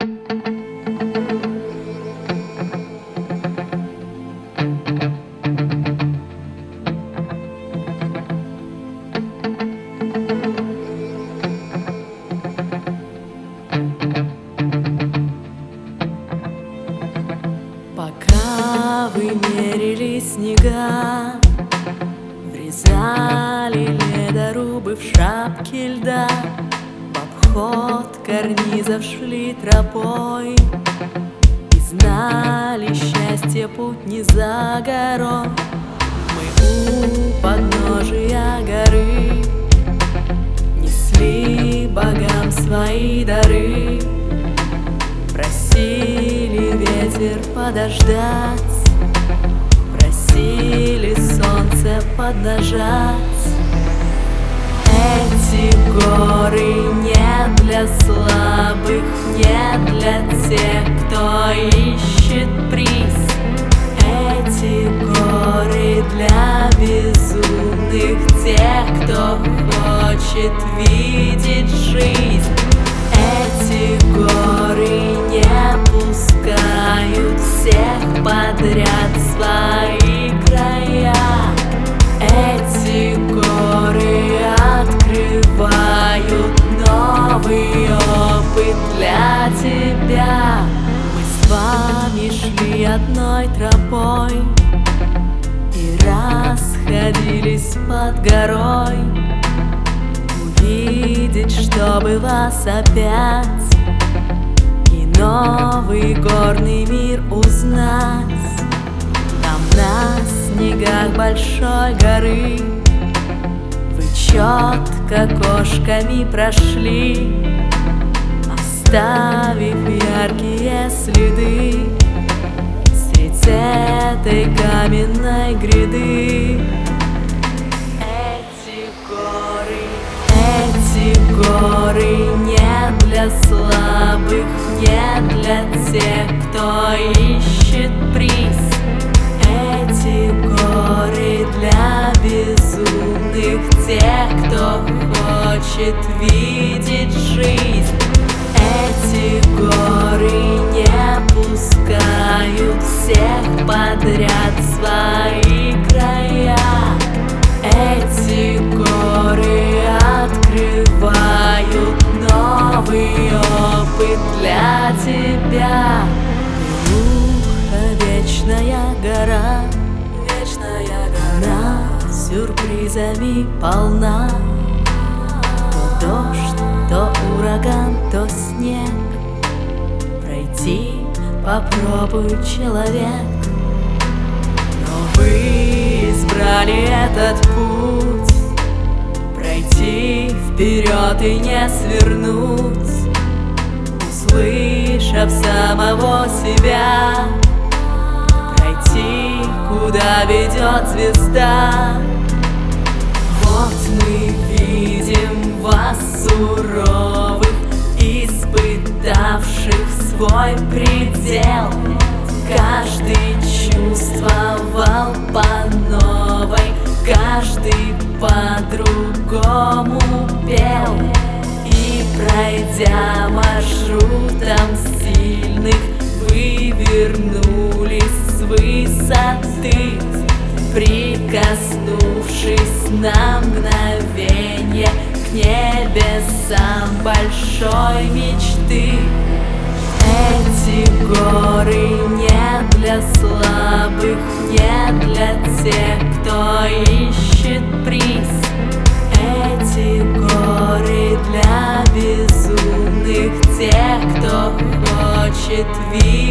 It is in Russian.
Пока вы мерили снега, врезали ледорубы в шапки льда, в обход карнизов шли тропой и знали, счастье путь не за горой. Мы у подножия горы несли богам свои дары, просили ветер подождать, просили солнце поднажать. Эти горы не для слабых, не для тех, кто ищет приз. Эти горы для безумных, тех, кто хочет видеть жизнь. Эти горы не пускают всех подряд в свои края. Эти горы открывают новый опыт для тебя. Мы с вами шли одной тропой и расходились под горой, увидеть, чтобы вас опять и новый горный мир узнать. Там на снегах большой горы вы четко кошками прошли, оставив яркие следы средь этой каменной гряды. Эти горы не для слабых, не для тех, кто ищет приз. Эти горы для безумных, тех, кто хочет видеть жизнь. Эти горы не пускают всех подряд в свои края. Эти горы открывают новый опыт для тебя. Вечная гора, она сюрпризами полна. То дождь, то ураган, то снег, пройти попробуй, человек. Но вы избрали этот путь, пройти вперед и не свернуть, услышав самого себя, пройти, куда ведет звезда. Вот мы видим вас, суровых, испытавших свой предел. Каждый чувствовал по новой, каждый по-другому пел. И пройдя маршрутом сильных, вы вернулись с высоты, прикоснувшись на мгновенье к небесам большой мечты. Эти горы не для слабых, не для тех, кто ищет приз. Эти горы для безумных, тех, кто хочет видеть